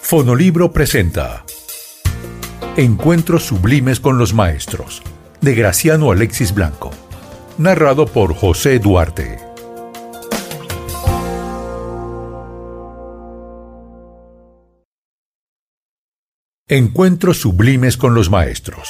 Fonolibro presenta Encuentros sublimes con los maestros, de Graciano Alexis Blanco, narrado por José Duarte. Encuentros sublimes con los maestros.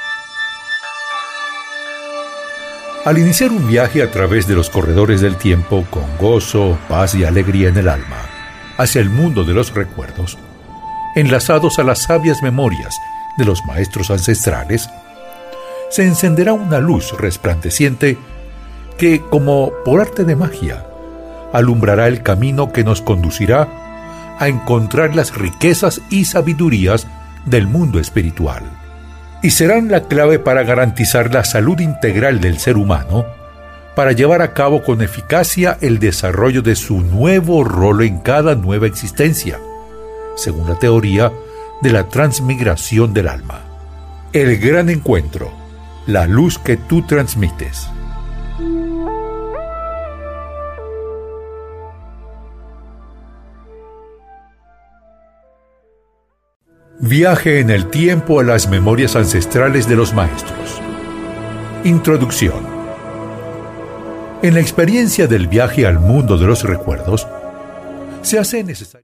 Al iniciar un viaje a través de los corredores del tiempo con gozo, paz y alegría en el alma, hacia el mundo de los recuerdos, enlazados a las sabias memorias de los maestros ancestrales, se encenderá una luz resplandeciente que, como por arte de magia, alumbrará el camino que nos conducirá a encontrar las riquezas y sabidurías del mundo espiritual, y serán la clave para garantizar la salud integral del ser humano, para llevar a cabo con eficacia el desarrollo de su nuevo rol en cada nueva existencia, según la teoría de la transmigración del alma. El gran encuentro, la luz que tú transmites. Viaje en el tiempo a las memorias ancestrales de los maestros. Introducción. En la experiencia del viaje al mundo de los recuerdos, se hace necesario